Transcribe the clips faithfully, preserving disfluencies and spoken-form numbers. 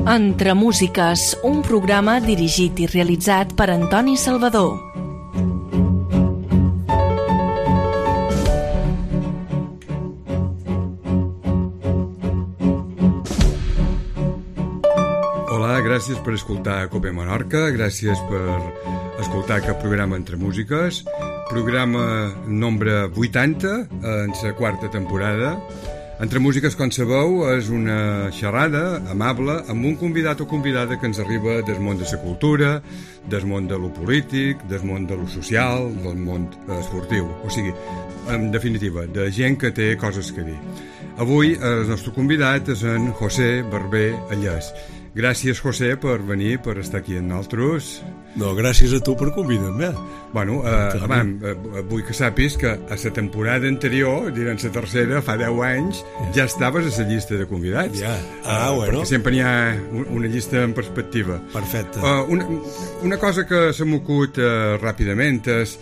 Entre Músiques, un programa dirigit i realitzat per Antoni Salvador. Hola, gràcies per escoltar Cope Menorca, gràcies per escoltar aquest programa Entre Músiques, programa nombre vuitanta en la quarta temporada. Entre Músiques, com sabeu, és una xerrada amable amb un convidat o convidada que ens arriba del món de la cultura, del món de lo polític, del món de lo social, del món esportiu. O sigui, en definitiva, de gent que té coses que dir. Avui el nostre convidat és en José Barber Allès. Gràcies, José, per venir, per estar aquí amb nosaltres. No, gràcies a tu per convidar-me. Bueno, eh, abans, eh, vull que sàpis que a la temporada anterior, direm la tercera, fa deu anys, ja estaves a la llista de convidats. Ja, ah, eh, bueno. Perquè sempre hi ha una llista en perspectiva. Perfecte. Uh, una, una cosa que se m'ocut uh, ràpidament és...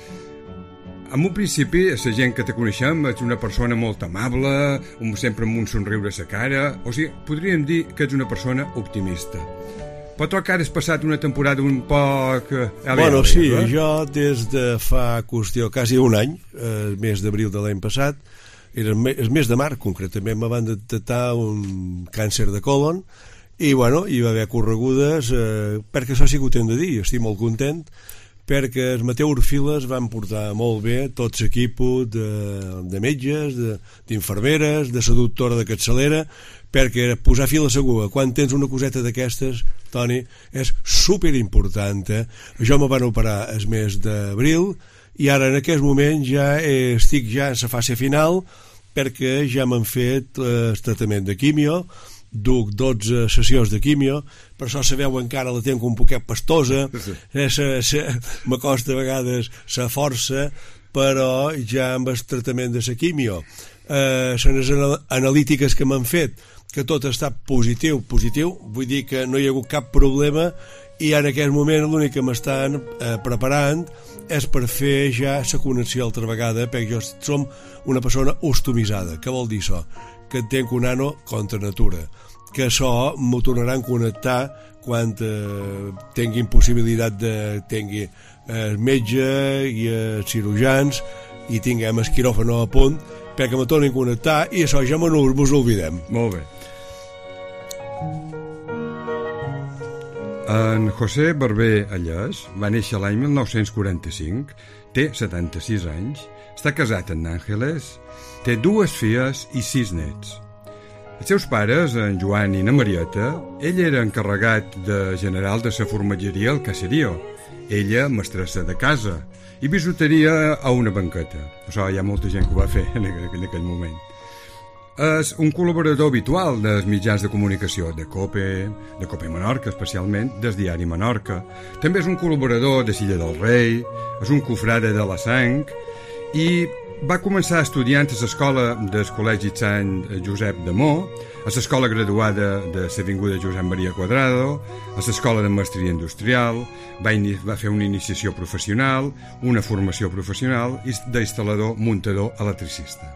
En un principi, la gent que te coneixem és una persona molt amable, un, sempre amb un somriure a la cara, o sigui, podríem dir que ets una persona optimista. Però tu que has passat una temporada un poc... Ale, bueno, ale, sí, eh? jo des de fa qüestió quasi un any, el mes d'abril de l'any passat, era el mes de març, concretament, me van detectar un càncer de colon, i bueno, hi va haver corregudes, eh, perquè això sí que ho hem de dir, estic molt content, perquè els Mateu Urfiles van portar molt bé tot l'equip de, de metges, d'infermeres, de, de la doctora de capçalera, perquè posar fil a l'agulla quan tens una coseta d'aquestes, Toni, és superimportant. Eh? Jo me van operar el mes d'abril i ara en aquest moment ja estic ja en la fase final perquè ja m'han fet el tractament de quimio, duc dotze sessions de quimio, per això sabeu encara la tenc un poquet pastosa, sí. M'acosta a vegades la força, però ja amb el tractament de la quimio, eh, les analítiques que m'han fet, que tot ha estat positiu, positiu, vull dir que no hi ha hagut cap problema i en aquest moment l'únic que m'estan eh, preparant és per fer ja la connexió altra vegada, perquè jo som una persona ostomitzada. Què vol dir això? Que tenc un ano contra natura, que això m'ho tornaran a connectar quan eh, tinguin possibilitat de tingui el eh, metge i els cirurgians i tinguem el quiròfano a punt perquè me tornin a connectar i això ja no mos oblidem. Molt bé. En José Barber Allès va néixer l'any mil nou-cents quaranta-cinc, té setanta-sis anys, està casat amb Àngeles, té dues filles i sis nets. Els seus pares, en Joan i na Marieta, ell era encarregat de general de la formatgeria al Caserío, ella mestressa de casa, i bisuteria a una banqueta. Això hi ha molta gent que ho va fer en aquell, en aquell moment. És un col·laborador habitual dels mitjans de comunicació, de Cope, de Cope Menorca especialment, del diari Menorca. També és un col·laborador de Silla del Rei, és un cofrade de la Sang i va començar estudiant a l'escola del Col·legi Sant Josep de Mo, a l'escola graduada de l'Avinguda Josep Maria Quadrado, a l'escola de Mestria Industrial, va, va fer una iniciació professional, una formació professional i d'instal·lador, muntador, electricista.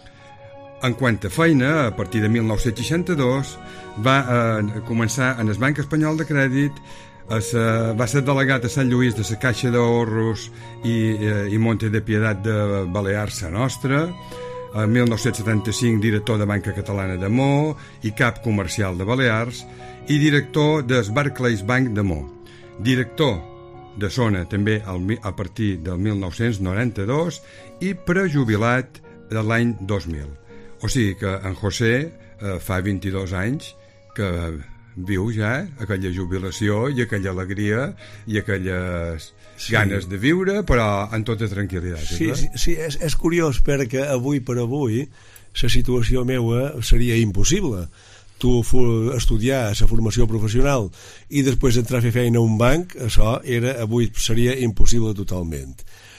En quant a feina, a partir de mil nou-cents seixanta-dos, va eh, començar en el Banc Espanyol de Crèdit, sa, va ser delegat a Sant Lluís de la Caixa d'Ahorros i, eh, i Monte de Piedat de Balears, Sa Nostra, en mil nou-cents setanta-cinc director de Banca Catalana de Mo i cap comercial de Balears i director del Barclays Bank de Mo. Director de zona també al, a partir del mil nou-cents noranta-dos i prejubilat de l'any dos mil. O sigui que en José eh, fa vint-i-dos anys que viu ja aquella jubilació i aquella alegria i aquelles sí. ganes de viure, però en tota tranquil·litat. Sí, sí, sí és, és curiós perquè avui per avui la situació meva seria impossible. Tu estudiar la formació professional i després entrar a fer feina a un banc, això era, avui seria impossible totalment.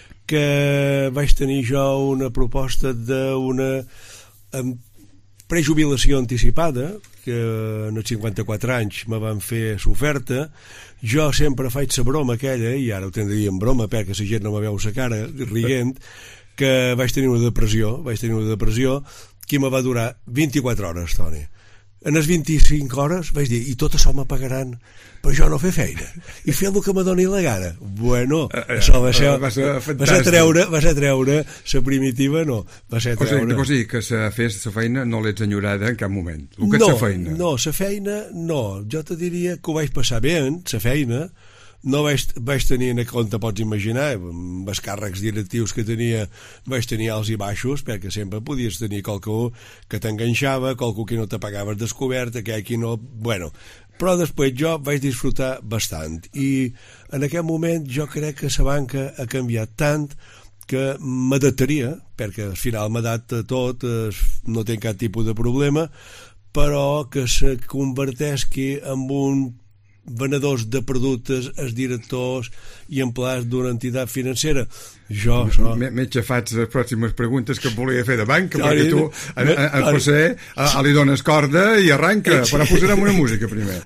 Que vaig tenir jo una proposta d'una amb prejubilació anticipada, que en els cinquanta-quatre anys me van fer l'oferta. Jo sempre faig la broma aquella, i ara ho tindria en broma perquè la gent no me veu la cara rient, que vaig tenir una depressió, vaig tenir una depressió que me va durar vint-i-quatre hores, Toni. en les vint-i-cinc hores vaig dir, i tot això me pagaran per jo no fer feina i fer el que me doni la gana. Bueno, uh, uh, això va ser, uh, va ser, va ser treure va ser treure la primitiva, no va ser treure... O sigui, que se fes la feina no l'ets enyorada en cap moment, el que no, és la feina. No, la feina no, jo te diria que ho vaig passar bé, la feina no vaig, vaig tenir en compte, pots imaginar, amb els càrrecs directius que tenia, vaig tenir alts i baixos, perquè sempre podies tenir qualcú que t'enganxava, qualcú que no te pagaves descobert, aquell que no... Bueno, però després jo vaig disfrutar bastant i en aquest moment jo crec que la banca ha canviat tant que m'adaptaria, perquè al final m'ha dat tot, no té cap tipus de problema, però que se converteixi en un venedors de productes, els directors i empleats d'una entitat financera. Jo... So... M'he xafat les pròximes preguntes que em volia fer de banca, perquè tu, en, en, en José, a, a li dones corda i arranca, però posarem una música primer.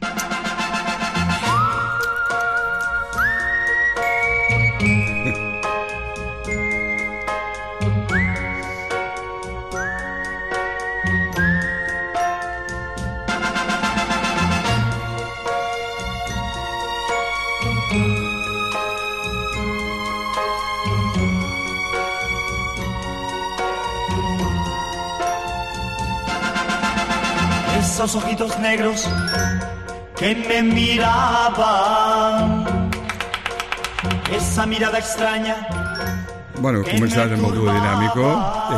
Esos ojitos negros que me miraban, esa mirada extraña. Bueno, començat amb el duo dinàmico.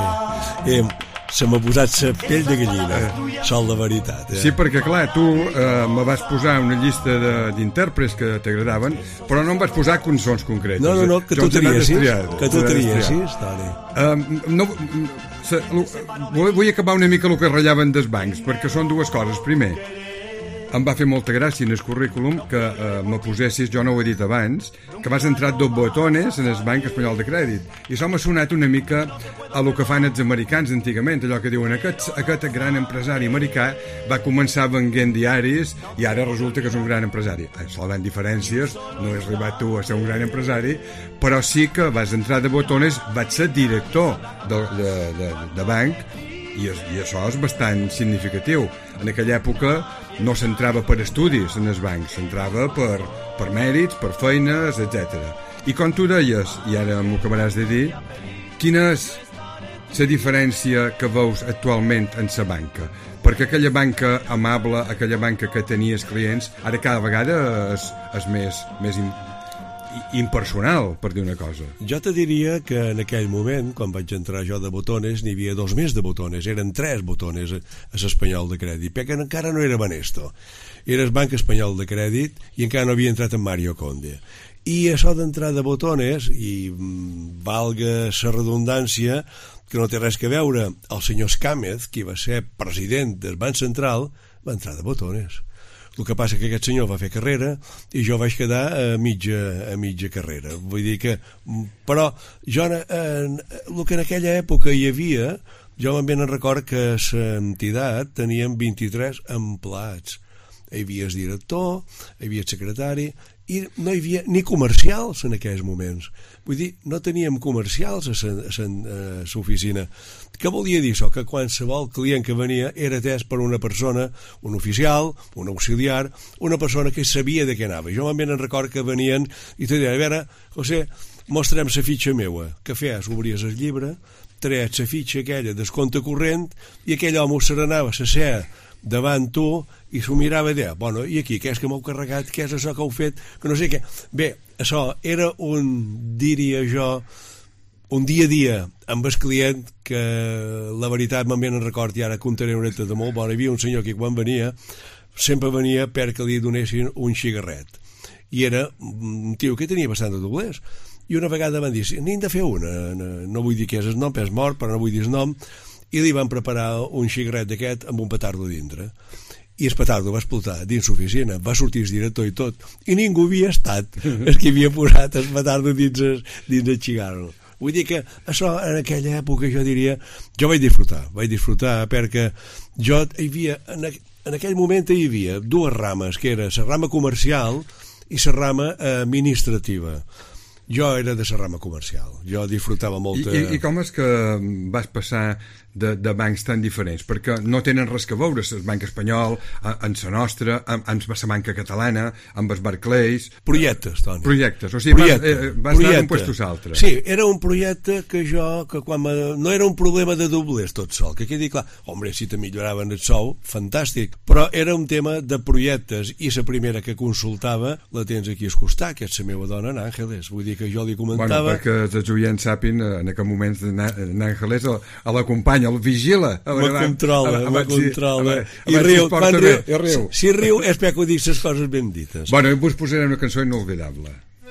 Eh, eh, se m'ha posat la pell de gallina, eh. Sol la veritat. Eh. Sí, perquè clar, tu eh, me vas posar una llista d'intèrprets que t'agradaven, però no em vas posar cançons concretes. No, no, no, que tu triessis, que tu triessis, uh, no, se, vull acabar una mica el que ratllaven dels bancs, perquè són dues coses. Primer, em va fer molta gràcia en el currículum que eh, me posessis, jo no ho he dit abans, que vas entrar dos botones en el Banc Espanyol de Crèdit. I això m'ha sonat una mica a lo que fan els americans antigament, allò que diuen aquest, aquest gran empresari americà va començar venent diaris i ara resulta que és un gran empresari. Salvant diferències, no has arribat tu a ser un gran empresari, però sí que vas entrar de botones, vaig ser director de, de, de, de banc, i, i això és bastant significatiu. En aquella època no s'entrava per estudis en els bancs, s'entrava per, per mèrits, per feines, etcètera. I com tu deies, i ara m'ho acabaràs de dir, quina és la diferència que veus actualment en la banca? Perquè aquella banca amable, aquella banca que tenies clients, ara cada vegada és, és més, més impersonal, per dir una cosa. Jo te diria que en aquell moment, quan vaig entrar jo de botones, n'hi havia dos més de botones, eren tres botones a, a l'Espanyol de Crèdit, perquè encara no era Banesto. Era el Banc Espanyol de Crèdit i encara no havia entrat en Mario Conde. I això d'entrar de botones, i mm, valga la redundància, que no té res que veure, el senyor Escàmez, qui va ser president del Banc Central, va entrar de botones. El que passa que aquest senyor va fer carrera i jo vaig quedar a mitja, a mitja carrera. Vull dir que... Però jo, en, el que en aquella època hi havia, jo me'n ben record que l'entitat teníem vint-i-tres empleats. Hi havia el director, hi havia el secretari, i no hi havia ni comercials en aquells moments. Vull dir, no teníem comercials a l'oficina. Què volia dir això? Que qualsevol client que venia era atès per una persona, un oficial, un auxiliar, una persona que sabia de què anava. Jo me'n record que venien i te deia, a veure, José, mostrem la fitxa meua. Què feies? Obries el llibre, traies la fitxa aquella del compte corrent i aquell home se n'anava a ser davant tu i s'ho mirava i deia, bueno, i aquí, què és que m'heu carregat, què és això que heu fet, que no sé què. Bé, això era un, diria jo, un dia a dia amb el client que la veritat me'n ben record i ara contaré una neta de molt bona. Hi havia un senyor que quan venia sempre venia perquè li donessin un cigarret i era un tio que tenia bastant de doblers i una vegada van dir, n'hem de fer una, no vull dir què és el nom, és mort però no vull dir el nom, i li van preparar un cigarret d'aquest amb un petardo dintre i el petardo va explotar dins l'oficina, va sortir el director i tot i ningú havia estat el que havia posat el petardo dins el, dins el cigarro. Vull dir que això en aquella època jo diria, jo vaig disfrutar vaig disfrutar perquè jo hi havia, en, en aquell moment hi havia dues rames, que era la rama comercial i la rama administrativa. Jo era de la rama comercial, jo disfrutava molt. I, i, i com és que vas passar de, de bancs tan diferents, perquè no tenen res que veure el banc espanyol amb la nostra, amb, amb la banca catalana, amb els Barclays. Projectes, Toni. Projectes, o sigui, projecte, vas, eh, vas anar d'un puesto a l'altre. Sí, era un projecte que jo, que quan me, no era un problema de doblers tot sol, que quedi clar, home, si te milloraven el sou, fantàstic, però era un tema de projectes, i la primera que consultava la tens aquí al costat, que és la meva dona, en Àngeles, vull dir que jo li comentava... Bueno, perquè els oients sàpin, en aquest moment en Àngeles a l'acompanya, el vigila. Me controla, me controla. I riu, quan riu, i riu. Si riu és perquè dic les coses ben dites. Bueno, i vos posarem una cançó inolvidable.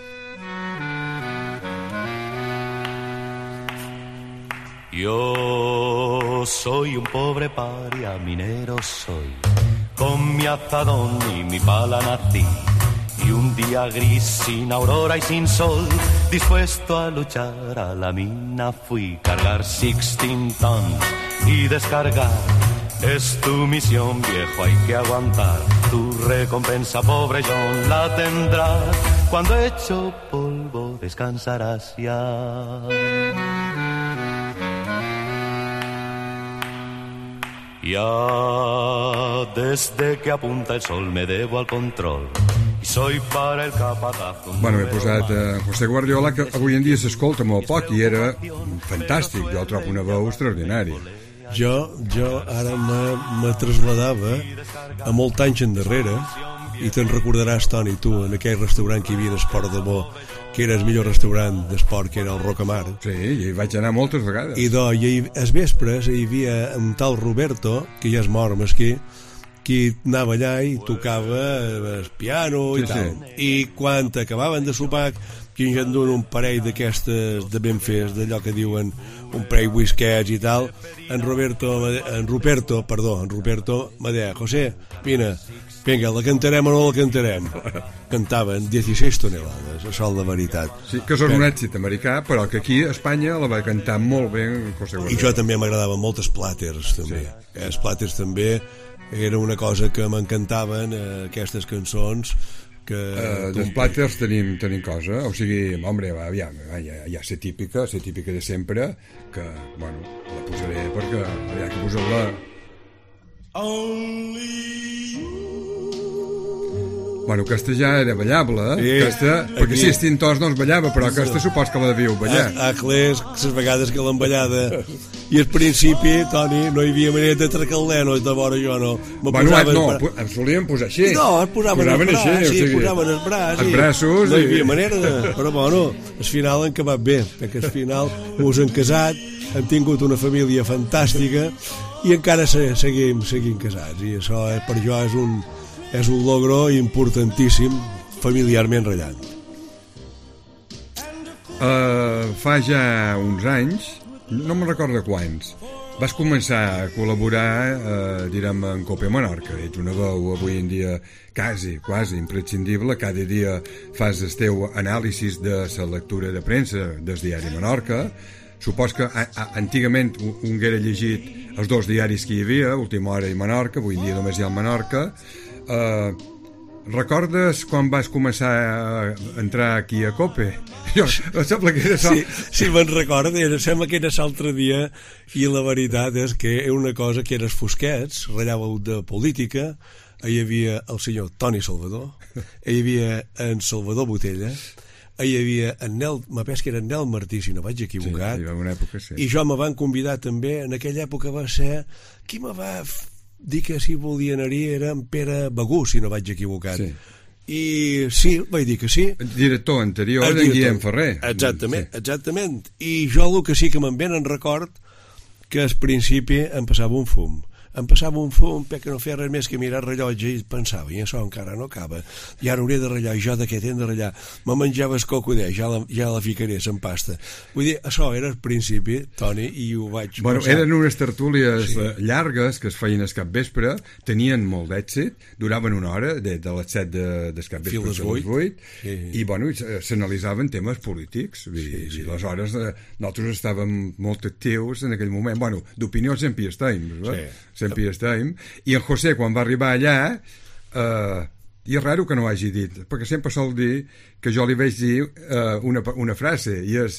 Yo soy un pobre paria, minero soy, con mi azadón y mi pala nací. Y un día gris, sin aurora y sin sol, dispuesto a luchar a la mina fui. Cargar sixteen tons y descargar es tu misión, viejo, hay que aguantar. Tu recompensa, pobre John, la tendrás. Cuando hecho polvo descansarás ya. Ya desde que apunta el sol me debo al control. Soy para el capataz. Bueno, he posat eh, José Guardiola, que avui en dia s'escolta molt poc i era fantàstic, jo el trobo una veu extraordinària. Jo, jo ara me, me trasladava a molt anys endarrere, i te'n recordaràs, Toni, tu, en aquell restaurant que hi havia d'Esport de Bo, que era el millor restaurant d'esport, que era el Rocamar. Sí, i hi vaig anar moltes vegades. I do, i als vespres hi havia un tal Roberto, que ja és mort, mesquí, qui anava allà i tocava el piano i sí, tal. Sí. I quan acabaven de sopar, qui ens en duen un parell d'aquestes de ben fes, d'allò que diuen un parell whisquets i tal, en Roberto, en Ruperto, perdó, en Ruperto me deia, José, vine, vinga, la cantarem o no la cantarem? Cantaven disset tonelades, això és la veritat. Sí, que és un èxit americà, però que aquí a Espanya la va cantar molt bé José Guardiola. I jo també m'agradaven moltes plàters, també. Sí. Els plàters també era una cosa que m'encantaven, eh, aquestes cançons que... Uh, dels plàters tenim, tenim cosa, o sigui, home, ja, ja, ja sé típica, sé típica de sempre, que, bueno, la posaré perquè ja que poseu-la... Bueno, aquesta ja era ballable, eh? Sí, aquesta, perquè si és tintós no es ballava, però aquesta supos que la devíeu ballar. Ah, clar, les vegades que l'han ballada. I al principi, Toni, no hi havia manera de trecar el neno, de vora jo no. Me bueno, no, bra... ens solíem posar així. No, es posaven, posaven el braç, així, sí, o sigui, posaven el braç. Els braços. No hi havia i... manera de... Però bueno, al final han acabat bé, perquè al final us han casat, han tingut una família fantàstica i encara seguim, seguim casats. I això per jo és un... és un logro importantíssim familiarment rellant. Uh, fa ja uns anys, no me'n recordo quants, vas començar a col·laborar, uh, direm, en Cope Menorca. Ets una veu avui en dia quasi, quasi imprescindible. Cada dia fas el teu anàlisis de la lectura de premsa del diari Menorca. Supos que a, a, antigament un haguera llegit els dos diaris que hi havia, Última Hora i Menorca, avui en dia només hi ha el Menorca. Uh, recordes quan vas començar a entrar aquí a Cope? Jo, sembla que era sí, sí, me'n recordo, era, sembla que era l'altre dia, i la veritat és que era una cosa que eres fosquets, ratllàveu de política, hi havia el senyor Toni Salvador, hi havia en Salvador Botella, hi havia en Nel, me penso que era en Nel Martí, si no vaig equivocat, sí, una època, sí. I jo me van convidar també, en aquella època va ser, qui me va dir que si volia anar-hi era en Pere Begú, si no vaig equivocat. Sí. I sí, vaig dir que sí. El director anterior, el director, en Guillem Ferrer. Exactament, sí. exactament. I jo el que sí que me'n ven en record que al principi em passava un fum. Em passava un fum perquè no feia res més que mirar el rellotge i pensava, i això encara no acaba, i ara hauré de ratllar, jo d'aquest hem de ratllar. Me menjava el cocodè, ja la, ja la ficaré en pasta. Vull dir, això era al principi, Toni, i ho vaig bueno, pensar. Eren unes tertúlies sí. llargues que es feien al capvespre, tenien molt d'èxit, duraven una hora, de, de les set de, del capvespre a les vuit, sí. I bueno, s'analitzaven temes polítics, i, sí, sí. I aleshores nosaltres estàvem molt actius en aquell moment, bueno, d'opinió sempre hi estem, sí. sempre hi estem, i en José quan va arribar allà eh, i és raro que no ho hagi dit perquè sempre sol dir que jo li vaig dir eh, una, una frase i és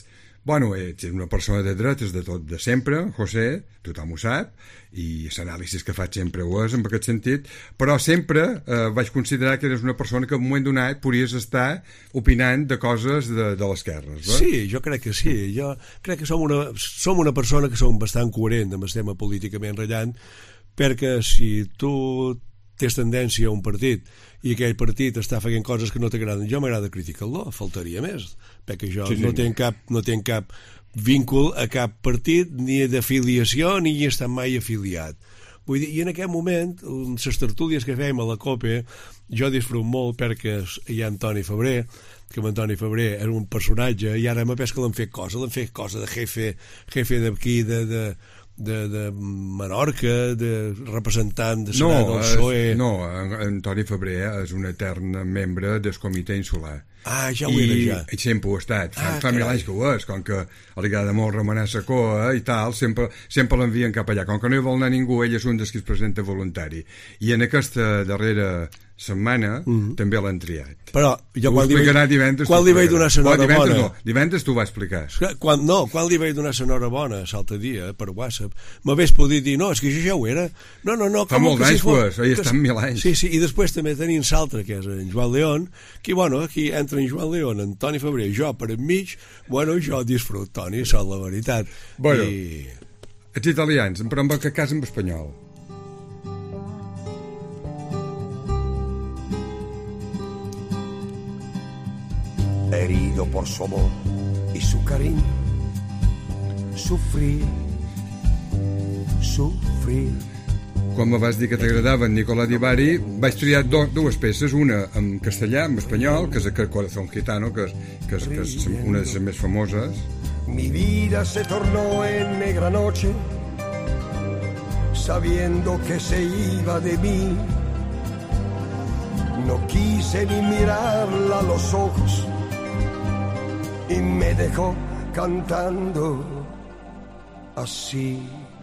Bueno, ets una persona de dretes de tot de sempre, José, tothom ho sap, i l'anàlisi que faig sempre ho és en aquest sentit, però sempre eh, vaig considerar que eres una persona que en un moment donat podries estar opinant de coses de, de l'esquerra. Sí, jo crec que sí. Jo crec que som una, som una persona que som bastant coherent amb el tema políticament rellant, perquè si tu tens tendència a un partit i aquell partit està fent coses que no t'agraden, jo m'agrada criticar-lo, faltaria més, perquè jo sí, sí. no tenc cap, no tenc cap vincul a cap partit, ni d'afiliació, ni hi he estat mai afiliat. Vull dir, i en aquest moment, en les tertúlies que fèiem a la COPE, jo disfrut molt perquè hi ha Antoni Febrer, que Antoni Febrer era un personatge, i ara m'ha pes que l'han fet cosa, l'han fet cosa de jefe, jefe d'aquí, de... de De, de Menorca, de representant de Senat del P S O E... No, Antoni Febrer és un etern membre del comitè insular. Ah, ja ho era, ja. I sempre ho ha estat. Fa, ah, fa mil anys que ho és, com que li agrada molt remenar la coa i tal, sempre, sempre l'envien cap allà. Com que no hi vol anar ningú, ell és un dels que es presenta voluntari. I en aquesta darrera setmana mm-hmm. també l'han triat. Però jo quan li, vaig, quan li vaig donar l'enhorabona... Divendres no, divendres t'ho va explicar. Quan, no, quan li vaig donar l'enhorabona l'altre dia per WhatsApp, m'hagués pogut dir, no, és que jo ja ho era. No, no, no. Fa molt d'anys, pues, ahir estan mil anys. Sí, sí, i després també tenim l'altre, que és en Joan León, que, bueno, aquí entre en Joan León, Antoni Febrer, jo per enmig, bueno, jo disfrut, Toni, és la veritat. Bueno, I... els italians, però en que cas en espanyol. Herido por su amor y su cariño, sufrir, sufrir. Quan me vas dir que t'agradava en Nicolò Di Bari, vaig triar do, dues peces, una en castellà, en espanyol, que és el Corazón Gitano, que és, que és, que és una de les més famoses. Mi vida se tornó en negra noche, sabiendo que se iba de mí. No quise ni mirarla a los ojos y me dejó cantando así.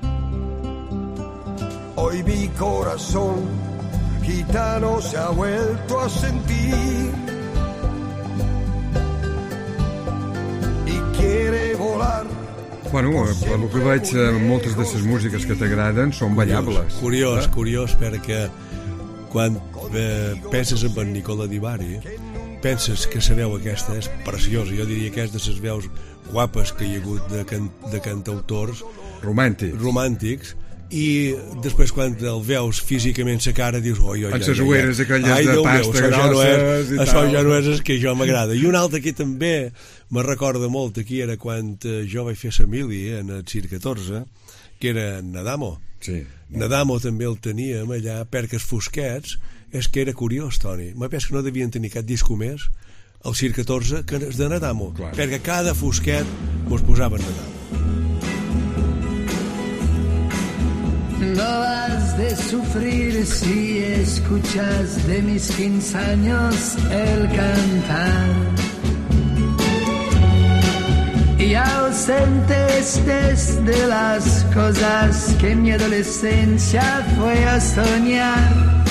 Hoy mi corazón gitano se ha vuelto a sentir y quiere volar. Bueno, per lo que veig, moltes de les músiques que t'agraden són ballables. Curiós, eh? curiós, perquè quan eh, penses en en Nicolò Di Bari, penses que la veu aquesta és preciosa. Jo diria que és de les veus guapes que hi ha hagut de, can, de cantautors romàntics. romàntics i després quan el veus físicament sa cara dius oi, oi, oi, en les ueres aquelles de pasta grosses ja no és, i això tal. Ja no és el que jo m'agrada. I un altre que també me recorda molt aquí era quan jo vaig fer la mili en el Circ catorze, que era Nadamo. Sí. Nadamo també el teníem allà perquè els fosquets és que era curiós, Toni. M'ha pens que no devien tenir cap disco més al Circ catorze que és de Nadamo, clar. Perquè cada fosquet mos posaven Nadamo. No has de sufrir si escuchas de mis quince años el cantar. Y ausente estés de las cosas que en mi adolescencia fue a soñar.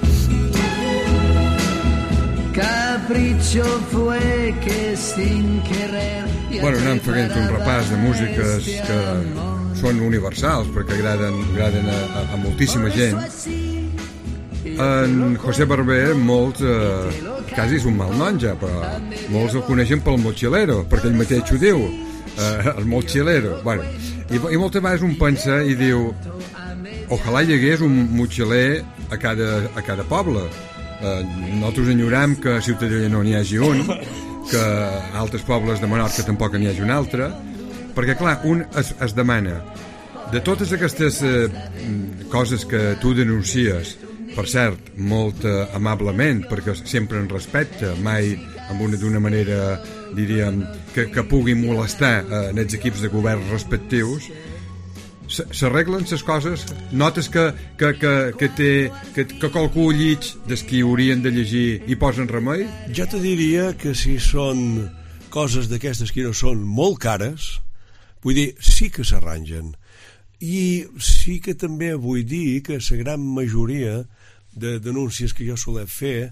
Capricho fue que sin querer... Bueno, anem fent un repàs de músiques que són universals perquè agraden, agraden a, a, a moltíssima gent. En José Barber, molts, eh, quasi és un mal nom ja, però molts el coneixen pel mochilero, perquè ell mateix ho diu, eh, el mochilero. Bueno, i, i moltes vegades un pensa i diu ojalà hi hagués un motxiler a cada, a cada poble. Eh, nosaltres enyoram que a Ciutadella no n'hi hagi un, que a altres pobles de Menorca tampoc n'hi hagi un altre, perquè clar, un es, es demana de totes aquestes eh, coses que tu denuncies, per cert, molt eh, amablement, perquè sempre en respecte, mai amb una d'una manera, diríem, que, que pugui molestar eh, en els equips de govern respectius, s'arreglen les coses? Notes que, que, que, que, té, que, que qualcú llig des qui haurien de llegir i posen remei? Jo te diria que si són coses d'aquestes que no són molt cares, vull dir, sí que s'arrangen. I sí que també vull dir que la gran majoria de denúncies que jo solet fer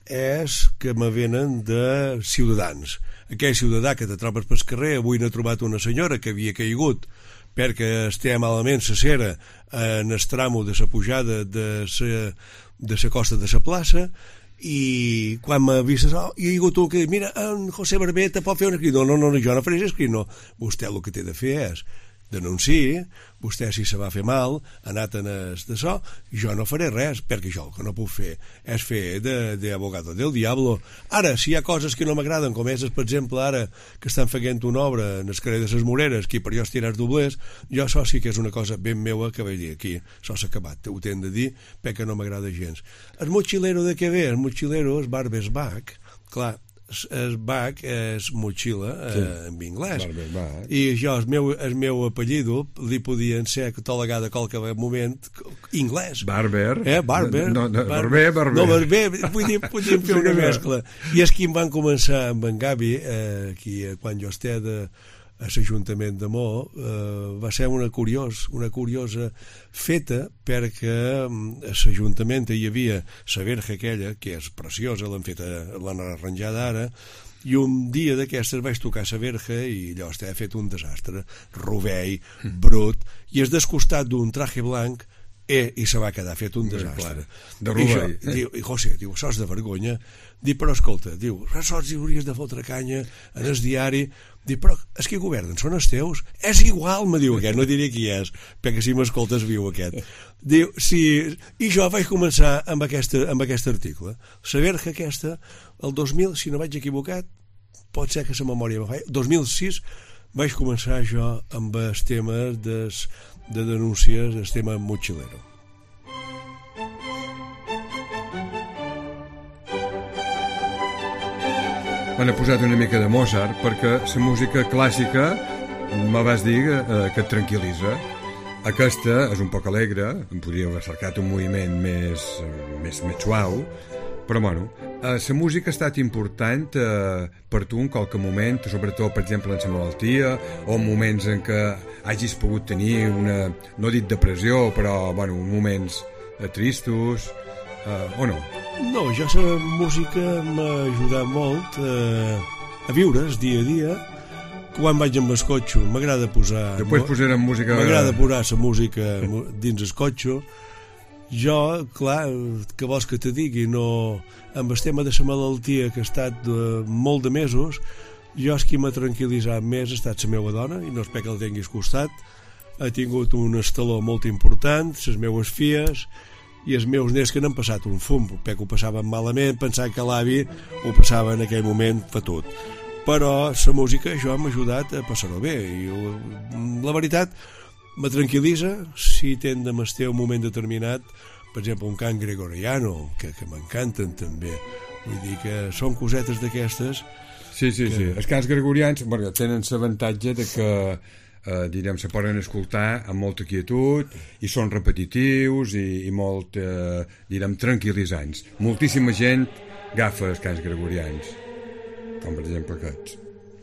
és que me venen de Ciutadans. Aquell ciutadà que te trobes pel carrer, avui n'ha trobat una senyora que havia caigut perquè estem malament la cera en el tramo de la pujada de la de la costa de la plaça, i quan m'ha vist això, hi ha hagut un que diu, mira, en José Barbeta pot fer un escrit. No, no, no, jo no faré escrit, no. Vostè el que té de fer és denunciar, vostè si se va fer mal, ha anat en es d'això, jo no faré res, perquè jo el que no puc fer és fer d'abogado del diablo. Ara, si hi ha coses que no m'agraden, com és, per exemple, ara que estan fent una obra en el carrer de les Moreres, que per jo estirar doblers, jo això sí que és una cosa ben meua que vaig dir aquí, això s'ha acabat, ho tenc de dir, perquè no m'agrada gens. El mochilero de què ve? El mochilero és Barbes Bach, clar, el Bach és motxilla sí, eh, en anglès, i jo el meu, el meu apellido li podien ser tolegada a qualsevol moment anglès. Barber. Eh, Barber. No, no, Barber, Barber. No, Barber, vull dir, podíem fer una mescla. I és que em van començar amb en Gavi, eh, aquí, quan jo estia de a l'Ajuntament de Mo, eh, va ser una, curiós, una curiosa feta, perquè a l'Ajuntament hi havia la verja aquella, que és preciosa, l'han fet, l'han arranjada ara, i un dia d'aquestes vaig tocar la verja i allò estava fet un desastre, rovell, brut, i es descostat d'un traje blanc eh, i se va quedar fet un desastre. De rovell. I, diu, i José, diu, això és de vergonya. Diu, però escolta, diu, això hi hauries de fotre canya en el diari. Diu, però és que governen, són els teus. És igual, me diu aquest, no diré qui és, perquè si m'escoltes viu aquest. Diu, sí, i jo vaig començar amb, aquesta, amb aquest article. La verja aquesta, el dos mil, si no vaig equivocat, pot ser que la memòria me fa, dos mil sis vaig començar jo amb els temes des, de denúncies, el tema mochilero. M'han posat una mica de Mozart perquè la música clàssica me vas dir eh, que et tranquil·litza. Aquesta és un poc alegre, em podria haver cercat un moviment més, més, més suau, però bueno, eh, la música ha estat important eh, per tu en qualque moment, sobretot per exemple en la malaltia o en moments en què hagis pogut tenir una, no dic depressió, però bueno, moments eh, tristos, eh, o no? No, jo la música m'ha ajudat molt eh, a viure el dia a dia. Quan vaig amb el cotxe m'agrada posar... Després posarem música... M'agrada posar la música dins el cotxe. Jo, clar, que vols que te digui, no... Amb el tema de la malaltia que ha estat de, molt de mesos, jo és qui m'ha tranquil·litzat més ha estat la meva dona, i no és perquè el tinguis costat. Ha tingut un estaló molt important, les meues filles i els meus nets que n'han passat un fum, perquè ho passaven malament, pensant que l'avi ho passava en aquell moment fotut. Però la música jo m'ha ajudat a passar-ho bé, i jo, la veritat me tranquil·litza si tens de m'estar un moment determinat, per exemple un cant gregoriano, que, que m'encanten també, vull dir que són cosetes d'aquestes. Sí, sí, que... sí, els cants gregorians bueno, tenen l'avantatge de que eh, direm, se poden escoltar amb molta quietud i són repetitius i, i molt, eh, direm, tranquil·litzants. Moltíssima gent agafa els cants gregorians, com per exemple aquests.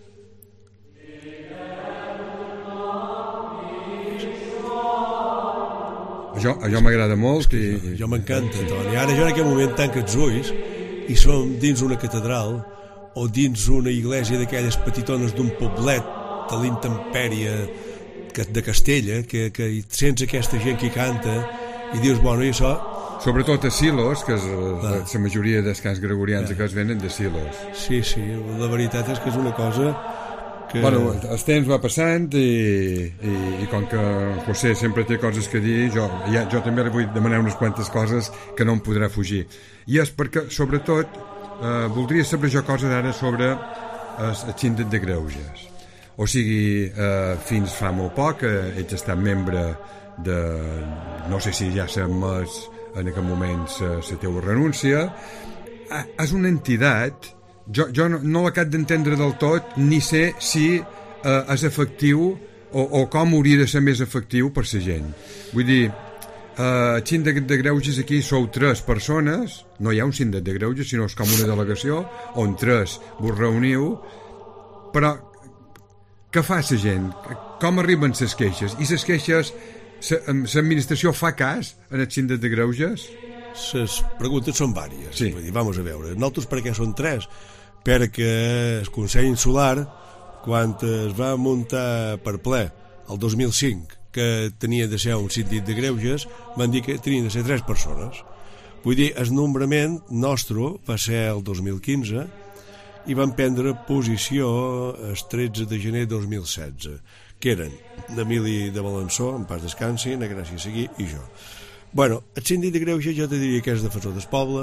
Això, això m'agrada molt i... Jo m'encanta, Toni. Ara jo en aquest moment tanco els ulls i som dins una catedral o dins una iglesia d'aquelles petitones d'un poblet de l'intempèrie de Castella, que, que sents aquesta gent que canta i dius, bueno, i això... Sobretot a Silos, que és la, la majoria dels cants gregorians que es venen de Silos. Sí, sí, la veritat és que és una cosa que... Bueno, el temps va passant i, i, i com que José sempre té coses que dir, jo, ja, jo també li vull demanar unes quantes coses que no em podrà fugir. I és perquè, sobretot, eh, voldria saber jo coses ara sobre el, el síndic de greuges. O sigui, eh, fins fa molt poc eh, ets estat membre de... no sé si ja s'ha admès en aquest moment la teva renúncia. Ah, és una entitat, jo, jo no, no l'acabo d'entendre del tot, ni sé si eh, és efectiu o, o com hauria de ser més efectiu per la gent. Vull dir, eh, el síndic de greuges aquí sou tres persones, no hi ha un síndic de greuges, sinó és com una delegació on tres vos reuniu, però què fa la gent? Com arriben les queixes? I les queixes, l'administració fa cas en el síndic de greuges? les preguntes són vàries. Sí. Vull dir, vamos a veure, nosaltres per què són tres? Perquè el Consell Insular, quan es va muntar per ple el dos mil cinc, que tenia de ser un síndic de greuges, van dir que tenien de ser tres persones. Vull dir, el nombrament nostre va ser el dos mil quinze i van prendre posició el tretze de gener de dos mil setze, que eren l'Emili de Balançó, en pas descansi, na Gràcia Seguí i jo. Bueno, el síndic de greuges jo te diria que és defensor del poble,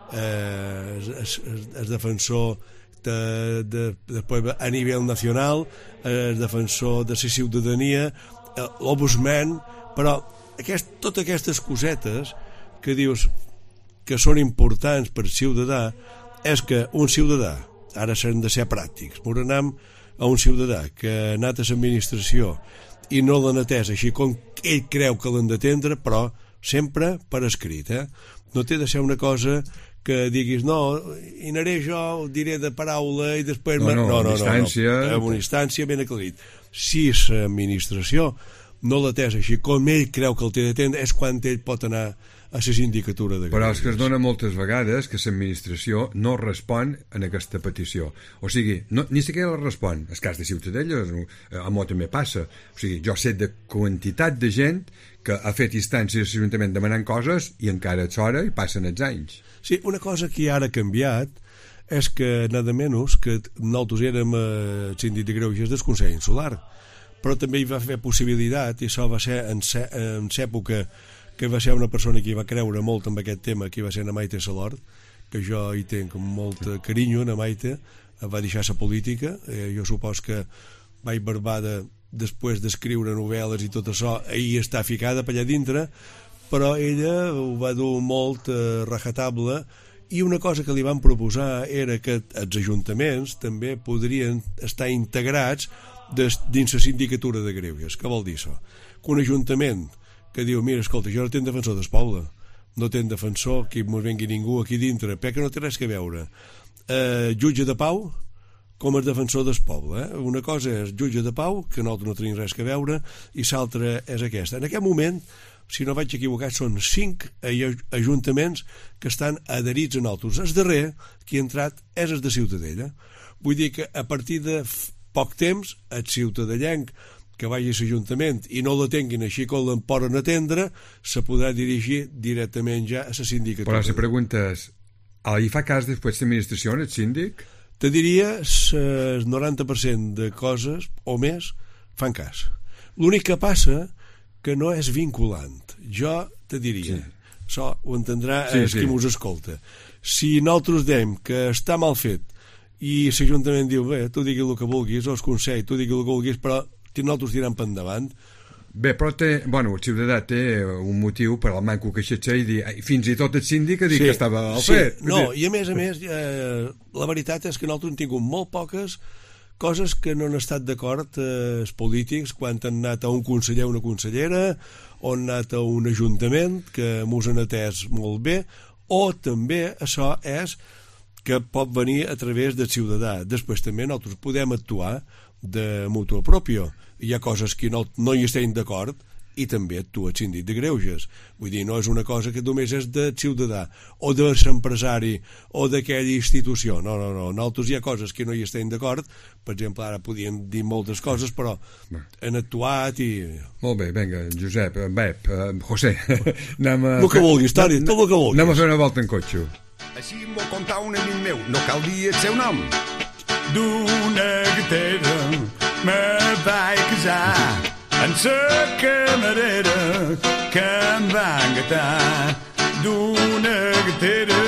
eh, és, és, és defensor de, de, de, a nivell nacional, és defensor de la ciutadania, l'ombudsman, però aquest, totes aquestes cosetes que dius que són importants per ciutadà, és que un ciutadà, ara s'han de ser pràctics, m'anem a un ciutadà que ha anat a l'administració i no l'han atès així com ell creu que l'han d'atendre, però sempre per escrit, eh? No té de ser una cosa que diguis, no, i anaré jo, diré de paraula i després... No, no, no, no, instància... no, no. En una instància ben aclarit. Si l'administració no l'atès així com ell creu que el té d'atendre, és quan ell pot anar a la sindicatura de greuges. Però és que es dona moltes vegades que l'administració no respon en aquesta petició. O sigui, no, ni siquiera la respon. El cas de Ciutadella, a mi també passa. O sigui, jo sé de quantitat de gent que ha fet instàncies a l'Ajuntament demanant coses i encara és hora i passen els anys. Sí, una cosa que ara ha canviat és que, nada menys, que nosaltres érem eh, síndic de greuges del Consell Insular, però també hi va fer possibilitat, i això va ser en l'època que va ser una persona que hi va creure molt en aquest tema, que va ser na Maite Salort, que jo hi tenc molt carinyo, na Maite, va deixar la política, eh, jo supos que vaig barbada després d'escriure novel·les i tot això, ahir està ficada per allà dintre, però ella ho va dur molt eh, rajatable, i una cosa que li van proposar era que els ajuntaments també podrien estar integrats des, dins la sindicatura de greuges. Què vol dir això? Que un ajuntament que diu, mira, escolta, jo no tenc defensor del poble, no tenc defensor que mos vengui ningú aquí dintre, perquè no té res que veure. Eh, jutge de pau com el defensor del poble. Eh? Una cosa és jutge de pau, que nosaltres no tenim res que veure, i l'altra és aquesta. En aquest moment, si no vaig equivocar, són cinc ajuntaments que estan adherits a nosaltres. El darrer que ha entrat és el de Ciutadella. Vull dir que a partir de poc temps, el ciutadellenc que vagi a l'Ajuntament i no la tinguin així com l'en poden atendre, se podrà dirigir directament ja a la sindicatura. Però la pregunta és, hi fa cas després l'administració, el síndic? Te diria el noranta per cent de coses o més fan cas. L'únic que passa que no és vinculant. Jo te diria, sí. Això ho entendrà sí, el sí. Qui mos escolta. Si nosaltres dèiem que està mal fet i l'Ajuntament diu, bé, tu digui el que vulguis, o el Consell, tu digui el que vulguis, però nosaltres tirem per endavant. Bé, però té, bueno, el ciutadà té un motiu per al manco queixar-se i dir, fins i tot el síndic ha dit sí, que estava al sí. fet. No, i a més a més, eh, la veritat és que nosaltres hem tingut molt poques coses que no han estat d'acord eh, els polítics quan han anat a un conseller o una consellera, o han anat a un ajuntament que mos han atès molt bé, o també això és que pot venir a través del ciutadà. Després també nosaltres podem actuar de mutuo propio. Hi ha coses que no, no hi estem d'acord i també actua el síndic de greuges. Vull dir, no és una cosa que només és de ciutadà o de l'empresari o d'aquella institució. No, no, no. Nosaltres hi ha coses que no hi estem d'acord. Per exemple, ara podíem dir moltes coses, però han actuat i... Molt bé, vinga, Josep, Bep, José, anem a... El que vulguis, Toni, tot el que vulguis. Anem a fer una volta en cotxe. Així em vol contar un amic meu, no cal dir el seu nom. D'una gatera me vaig casar amb la camarera que em va engatar. D'una gatera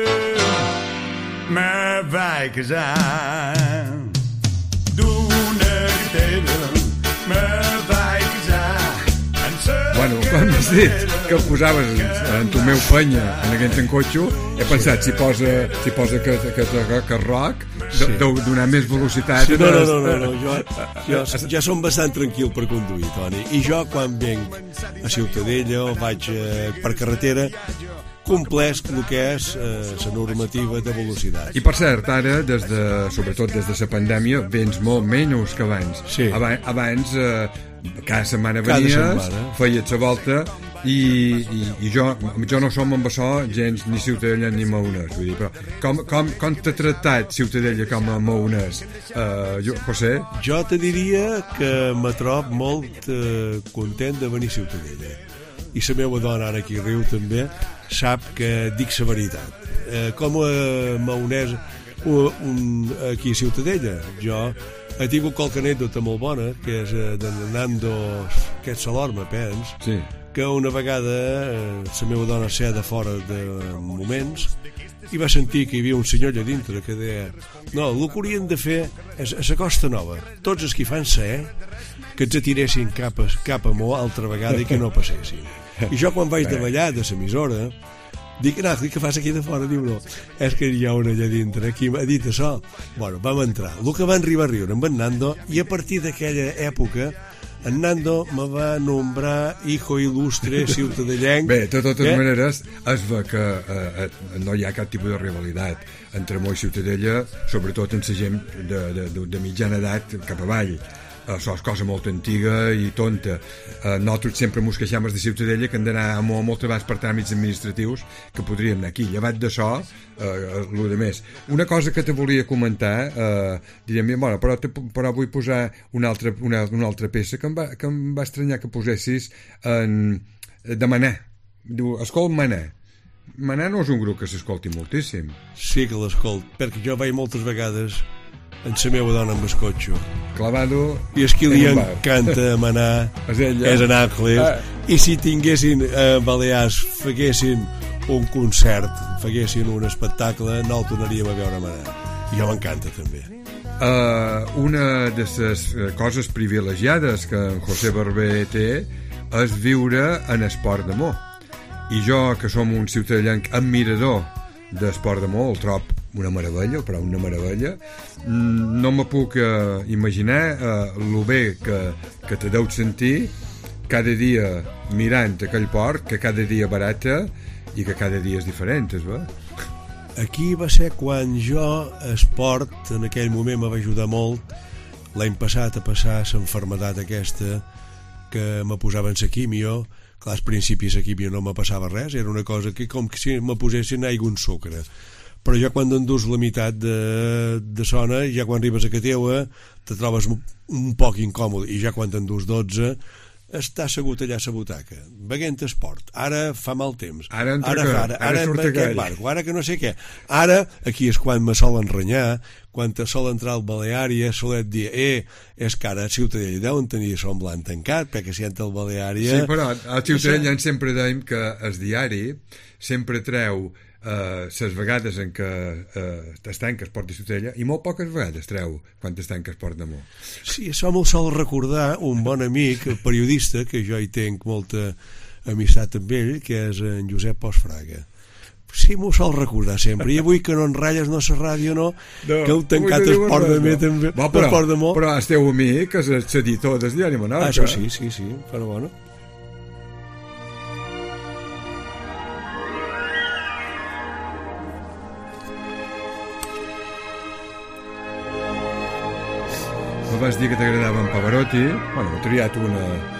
me vaig casar. D'una gatera me vaig casar. Bueno, quan m'has dit que el posaves en Tomeu Penya en aquest encotxo, he pensat, si posa, si posa que, que, que, que rock, sí. Deu donar més velocitat. Sí, no, no, no, no, no. Jo, jo ja som bastant tranquil per conduir, Toni. I jo, quan venc a Ciutadella o vaig eh, per carretera, compleix el que és eh, la normativa de velocitat. I per cert, ara, des de, sobretot des de la pandèmia, vens molt menys que abans. Sí. Abans, abans eh, cada setmana venies, cada setmana. Feies la volta i, i, i jo, jo no som amb això gens ni ciutadella ni maonès, vull dir, però com, com, com t'ha tractat Ciutadella com a maonès, uh, jo, José? Jo te diria que me trob molt uh, content de venir a Ciutadella, i la meva dona, ara aquí riu també, sap que dic la veritat. Uh, com a maonès un, un, aquí a Ciutadella, jo he tingut qualque anècdota molt bona, que és uh, de Nando, que és Salorma, pens, sí. que una vegada eh, la meva dona s'ha de fora de moments i va sentir que hi havia un senyor allà dintre que deia, no, el que haurien de fer és a la Costa Nova, tots els que fan ser que ens atiressin cap a, cap a Mo altra vegada i que no passessin. I jo quan vaig davallar de l'emissora dic, no, què fas aquí de fora? Diu, no, és que hi ha una allà dintre qui m'ha dit això. Bueno, vam entrar, el que van arribar a riure amb en Nando, i a partir d'aquella època en Nando me va nombrar hijo il·lustre ciutadellenc. Bé, de totes eh? maneres es ve que eh, no hi ha cap tipus de rivalitat entre Mo i Ciutadella, sobretot en la gent de, de, de, de mitjana edat cap avall. Això és cosa molt antiga i tonta. Eh, nosaltres sempre mos queixem de Ciutadella que hem d'anar a Mo moltes vegades per tràmits administratius que podríem anar aquí. Llevat d'això, eh, el de més. Una cosa que te volia comentar, eh, diríem, bueno, però, te, però vull posar una altra, una, una altra peça que em, va, que em va estranyar que posessis en, de Manà. Diu, escolt Manà. Manà no és un grup que s'escolti moltíssim. Sí que l'escolt, perquè jo vaig moltes vegades en la meva dona amb el cotxe. Clavado. I és qui li encanta manar és, és en Àngels. Ah. I si tinguessin a eh, Balears, feguessin un concert, feguessin un espectacle, no el tornaríem a veure manar. I jo m'encanta també. Uh, una de les coses privilegiades que en José Barber té és viure en esport de Mo. I jo, que som un ciutadellenc admirador d'esport de Mo, el trob una meravella, però una meravella. No me puc uh, imaginar uh, lo bé que, que te deu sentir cada dia mirant aquell port, que cada dia barata i que cada dia és diferent, es va? Aquí va ser quan jo esport, en aquell moment me va ajudar molt, l'any passat a passar l'enfermedat aquesta que me posaven la quimio. Clar, als principis la quimio no me passava res, era una cosa que com que si me posessin aigua un sucre. Però ja quan endús la meitat de, de sona, ja quan arribes a Cateua te trobes un poc incòmode, i ja quan t'endús dotze està assegut allà a la butaca veient esport, ara fa mal temps, ara ara, que, ara, ara, ara, ara aquest barco, ara que no sé què, ara aquí és quan me solen renyar, quan te sol entrar al Baleària solet dir, eh, és que ara a Ciutadella deuen tenir son blanc tancat perquè si entra al Baleària... Sí, però a Ciutadella sempre deim que el diari sempre treu les uh, vegades en què uh, es tanca Esport de Ciutadella i molt poques vegades treu quan es tanca Esport de Mo. Sí, això me'l sol recordar un bon amic, periodista, que jo hi tenc molta amistat amb ell, que és en Josep Postfraga. Sí, m'ho sol recordar sempre. I avui que no en ratlles, no la ràdio, no, no que heu tancat Esport de Mo també. Bo, però, de Mo. Però el teu amic és l'editor del diari Menorca. Ah, això sí, sí, sí, però bueno. Me vas dir que t'agradava en Pavarotti. Bueno, he triat una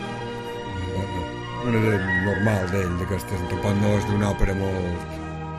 una de, normal d'ell, d'aquestes, que pot no és d'una òpera molt...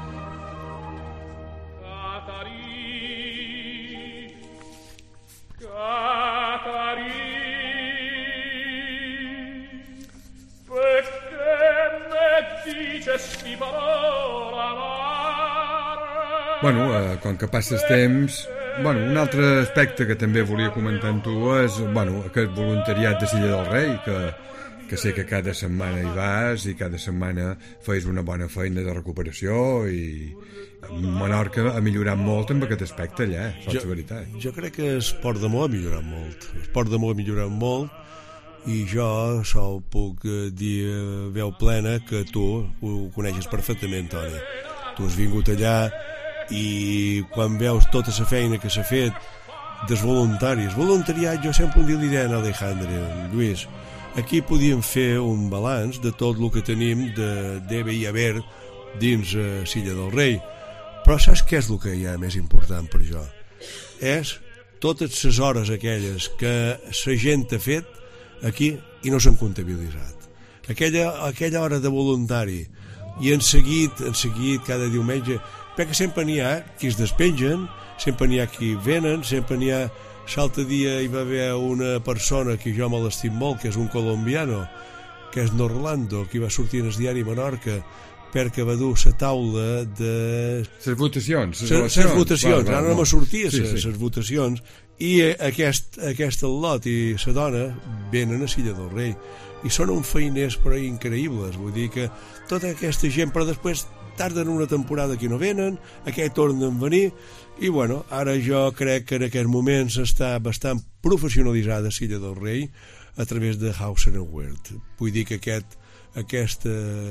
Bueno, eh, com que passes temps... Bueno, un altre aspecte que també volia comentar amb tu és, bueno, aquest voluntariat de Silla del Rei, que, que sé que cada setmana hi vas i cada setmana feis una bona feina de recuperació i Menorca ha millorat molt amb aquest aspecte allà, això és veritat. Jo crec que Esport de Mo ha millorat molt. Esport de Mo ha millorat molt i jo sol puc dir veu plena que tu ho coneixes perfectament, Toni. Tu has vingut allà i quan veus tota la feina que s'ha fet dels voluntaris, voluntariat, jo sempre un dia li deia a Alejandre, Lluís, aquí podíem fer un balanç de tot el que tenim de debe i haver dins uh, Silla del Rei, però saps què és el que hi ha més important per jo? És totes les hores aquelles que la gent ha fet aquí i no s'han comptabilitzat. aquella, aquella hora de voluntari, i en seguit, en seguit cada diumenge, perquè sempre n'hi ha qui es despengen, sempre n'hi ha qui venen, sempre n'hi ha... L'altre dia hi va haver una persona que jo me l'estim molt, que és un colombiano, que és Norlando, que va sortir en el diari Menorca, perquè va dur la taula de... Les votacions. Les votacions, ara no me sortia les sí, sí. votacions, i aquest, aquest al·lot i la dona venen a Silla del Rei, i són uns feiners però increïbles, vull dir que tota aquesta gent, però després tarden una temporada que no venen, aquell tornen a venir, i bueno, ara jo crec que en aquests moments està bastant professionalitzada Silla del Rei a través de House and Weird. Vull dir que aquest, aquesta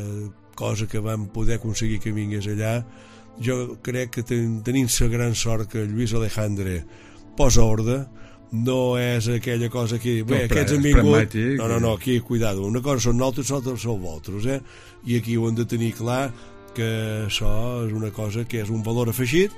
cosa que vam poder aconseguir que vingués allà, jo crec que ten, tenim la gran sort que Lluís Alejandre posa ordre, no és aquella cosa que bé, no, aquests han vingut, no, no, no, aquí, cuidado, una cosa són nosaltres, nosaltres són vosaltres, eh? I aquí ho hem de tenir clar que això és una cosa que és un valor afegit,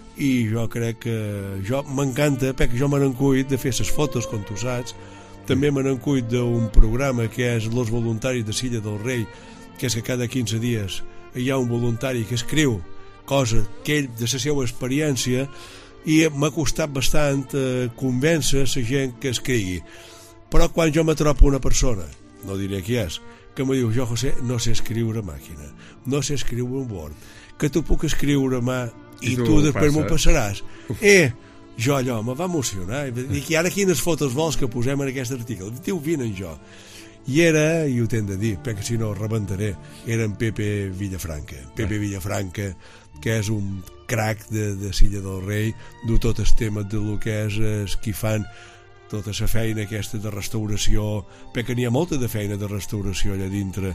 i jo crec que jo m'encanta, perquè jo me n'encuit de fer les fotos, com tu saps, també me n'encuit d'un programa que és Los Voluntaris de Silla del Rei, que és que cada quinze dies hi ha un voluntari que escriu cosa que ell, de la seva experiència, i m'ha costat bastant eh, convèncer la gent que escrigui. Però quan jo me trobo una persona, no diré qui és, que me diu, jo, José, no sé escriure a màquina, no sé escriure en Word, que t'ho puc escriure a mà i, I tu, tu després m'ho passaràs. Uf. Eh, jo allò, me va emocionar. Dic, i ara quines fotos vols que posem en aquest article? Diu, vinen jo. I era, i ho t'hem de dir, perquè si no rebentaré, era en Pepe Villafranca. Pepe Villafranca, que és un crac de, de Silla del Rei, du tot el tema de lo que és es qui fan tota la feina aquesta de restauració, perquè n'hi ha molta de feina de restauració allà dintre.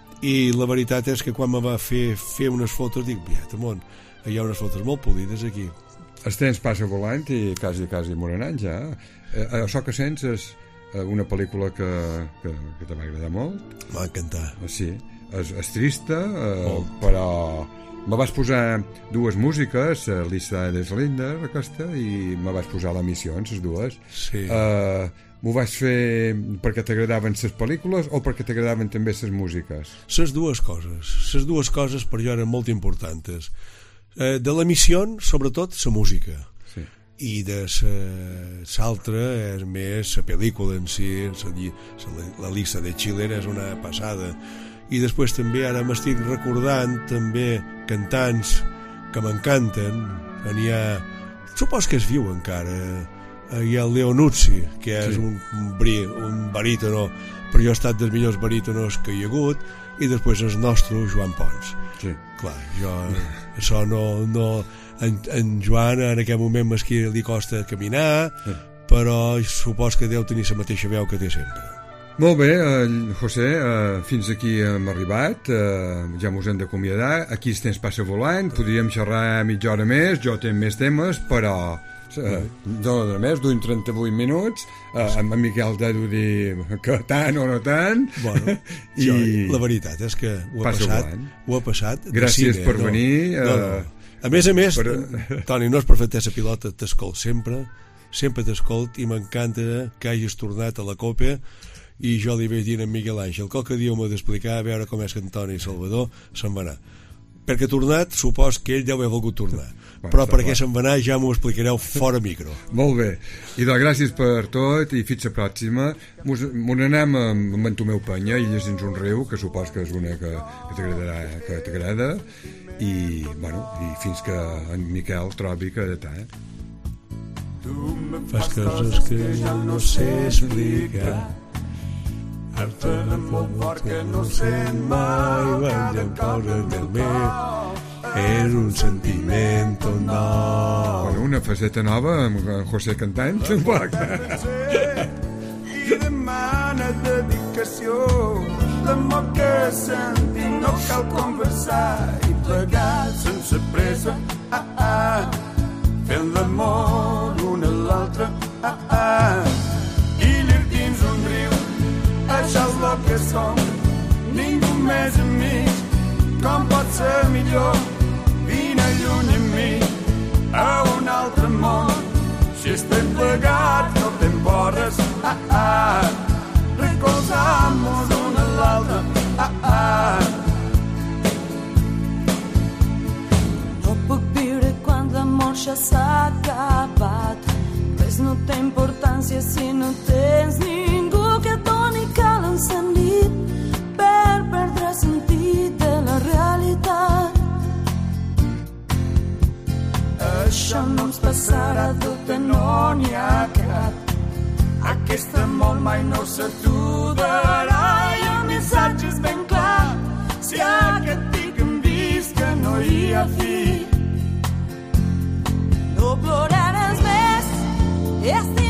I la veritat és que quan me va fer fer unes fotos, dic, viat, amont, hi ha unes fotos molt polides aquí. El temps passa volant i quasi, quasi morenant ja. Eh, això que sents és una pel·lícula que, que, que te va agradar molt. M'ha encantat. Sí, és, és trista, eh, però me vas posar dues músiques, Lisa de Slinder, aquesta, i me vas posar la missió, les dues. Sí. Eh, m'ho vas fer perquè t'agradaven les pel·lícules o perquè t'agradaven també les músiques? Les dues coses. Les dues coses per jo eren molt importants. Eh, de la missió, sobretot, la música. Sí. I de l'altra és més la pel·lícula en si, la, la Lisa de Schiller és una passada. I després també ara m'estic recordant també cantants que m'encanten. N'hi ha, supos que es viu encara, hi ha el Leo Nuzzi, que és sí. un, un, un barítono, però jo he estat dels millors barítonos que hi ha hagut, i després el nostre Joan Pons. Sí. Clar, jo això no, no en, en Joan en aquest moment m'esqui li costa caminar, sí. però supos que deu tenir la mateixa veu que té sempre. Molt bé, eh, José, eh, fins aquí hem arribat, eh, ja mos hem d'acomiadar, aquí el temps passa volant, podríem xerrar mitja hora més, jo tinc més temes, però eh, no de més, d'un trenta-vuit minuts, eh, amb en Miquel t'ha de dir que tant o no tant. Bueno, i jo, la veritat és que ho ha passat, volant. ho ha passat gràcies cine, per no? venir. Eh, no, no. A més a més, per... Toni, no és per fer-te la pilota, t'escolt sempre, sempre t'escolt, i m'encanta que hagis tornat a la Copa. I jo li vaig dir a Miguel Àngel, qualque dia m'ho d'explicar, a veure com és que Antoni Salvador se'n va anar. Perquè tornat, supos que ell deu haver volgut tornar. Bueno, però per què se'n va anar ja m'ho explicareu fora micro. Molt bé. I doncs gràcies per tot i fins la pròxima. M'ho anem amb, amb en Tomeu Penya, Illes dins un riu, que supos que és una que, que t'agradarà, que t'agrada. I, bueno, i fins que en Miquel trobi que de tant. Fas coses que jo no sé explicar. Harta de molt fort que no sé mai, veiem coses del meu, és un sentiment nou. Bueno, una faceta nova amb José cantant, tampoc. I demana dedicació, l'amor que sentim no cal conversar i plegar sense pressa, ah, ah, fent l'amor una a l'altra, ah, ah, i llir dins un riu. Això és el que som, ningú més amic, com pot ser millor, vine lluny amb mi, a un altre món, si estem plegats no te'n borres, ah, ah, recolzant-nos un a l'altre, ja s'ha acabat. Res no té importància si no tens ningú que et doni cal encendit per perdre el sentit de la realitat. Això no ens passarà, dubte no n'hi ha cap. Aquest amor mai no s'aturarà i el missatge és ben clar. Si aquest pic hem vist que no hi ha fi, no ploraràs més. Este